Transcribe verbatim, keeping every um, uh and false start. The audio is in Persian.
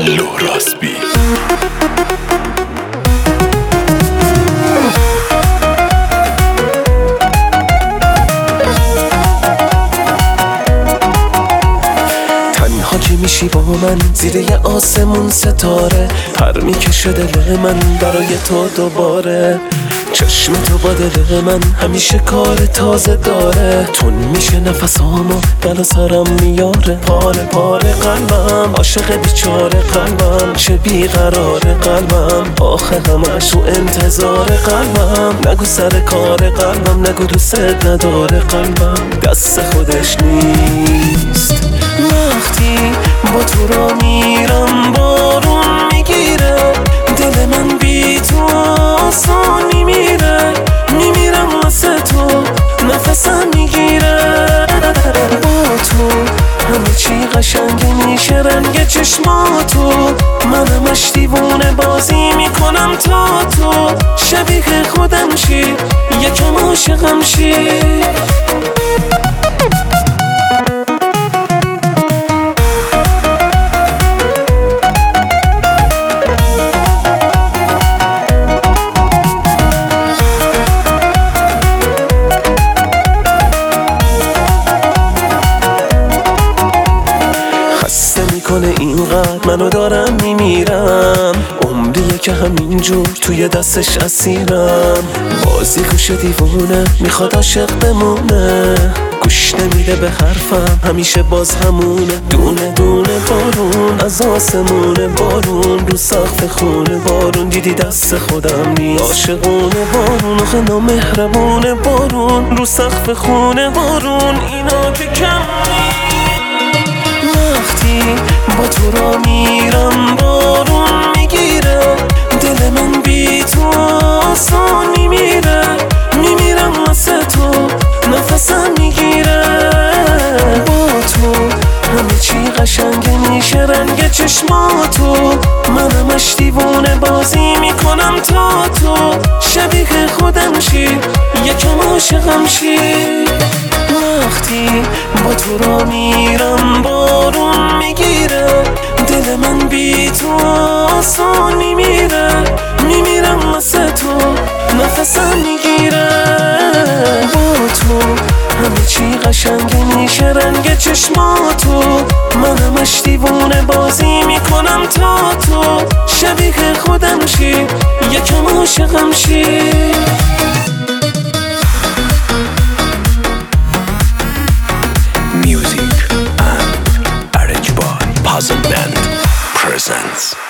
الو راسبی تنها که میشی با من زیر یه آسمون ستاره، پر میکشه دل من برای تو دوباره. چشم تو با دل من همیشه کار تازه داره، تون میشه نفسامو دل و سرم میاره. پاره پاره قلبم عاشق بیچاره قلبم، چه بیقرار قلبم آخه همش تو انتظار قلبم. نگو سر کار قلبم، نگو دوست نداره قلبم، دست خودش نیست. وقتی با تو را میرم بارون میگیره، دل من بی تو آسان میمیره. میمیرم واسه تو نفسم میگیره. با تو همه چی قشنگه میشه، رنگ چشماتو من همش دیوونه بازی میکنم تا تو شبیه خودم شی، یکم عاشقم شی. کنه اینقدر منو دارم میمیرم، عمریه که همینجور توی دستش اسیرم. بازی گوش دیوونه میخواد عاشق بمونه، گوش نمیده به حرفم همیشه باز همونه. دونه دونه بارون از آسمونه، بارون رو سقف خونه، بارون دیدی دست خودم نیست. عاشقونه بارون آخه نامهربونه، بارون رو سقف خونه، بارون اینا که کم نیست. وقتی با تو را میرم بارون میگیره، دل من بی تو آسان میمیره. میمیرم واسه تو نفسم میگیره. با تو همه چی قشنگه میشه، رنگ چشماتو من همش دیوونه بازی میکنم تا تو شبیه خودم شی، یکم عاشقم شی. وقتی با تو را میرم بارون میگیره، دل من بی تو آسان میمیره. میمیرم واسه تو نفسم میگیره. با تو همه چی قشنگه میشه، رنگ چشماتو من همش دیوونه بازی میکنم تا تو شبیه خودم شی، یکم عاشقم شی. Music and arranged by Puzzle Band presents